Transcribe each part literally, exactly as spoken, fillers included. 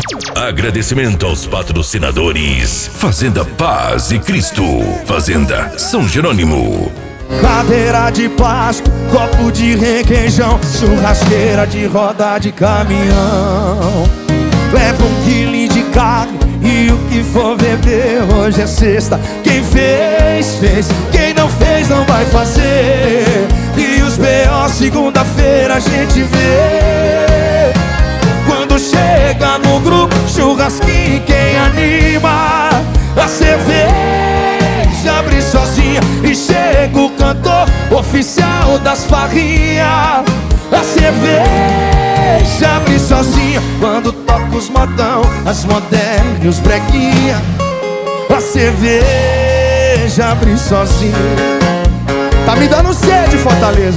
Agradecimento aos patrocinadores: Fazenda Paz e Cristo, Fazenda São Jerônimo. Cadeira de plástico, copo de requeijão, churrasqueira de roda de caminhão. Leva um quilo de carne e o que for beber. Hoje é sexta, quem fez, fez. Quem não fez, não vai fazer. E os B O segunda-feira a gente vê. Quando chega no grupo, churrasquinho, quem anima? A cerveja abre sozinha e chega o cantor oficial das farrinhas. A cerveja abre sozinha quando toca os modão, as modernas e os breguinha. A cerveja abre sozinha. Tá me dando sede, Fortaleza.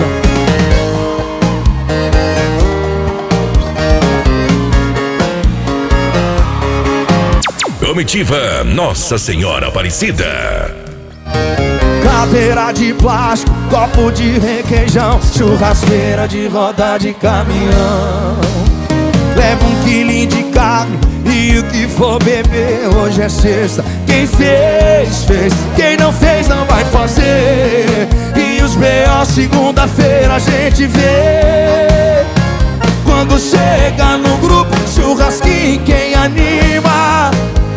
Comitiva Nossa Senhora Aparecida. Cadeira de plástico, copo de requeijão, churrasqueira de roda de caminhão. Leva um quilinho de carne e o que for beber. Hoje é sexta, quem fez, fez. Quem não fez, não vai fazer. E os B O segunda-feira a gente vê. Quando chega no grupo, churrasquinho, quem anima?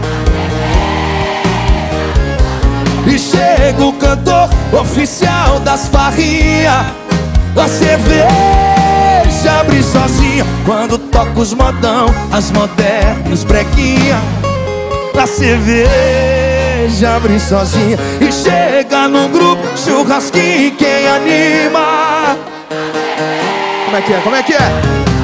E chega o cantor oficial das farrinhas. A cerveja abre sozinha quando toca os modão, as modernas, os breguinha. A cerveja abre sozinha e chega no grupo, churrasquinho, quem anima? Como é que é? Como é que é?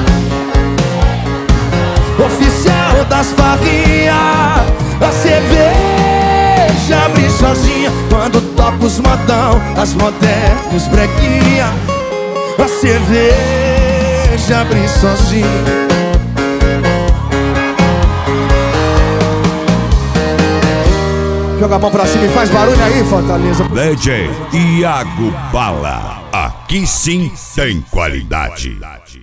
Oficial das farrinhas. A cerveja abre sozinha quando toca os modão, as modernas, os breguinha. A cerveja abre sozinha. Joga a mão pra cima e faz barulho aí, Fortaleza. D J Iago Bala. Aqui sim tem qualidade.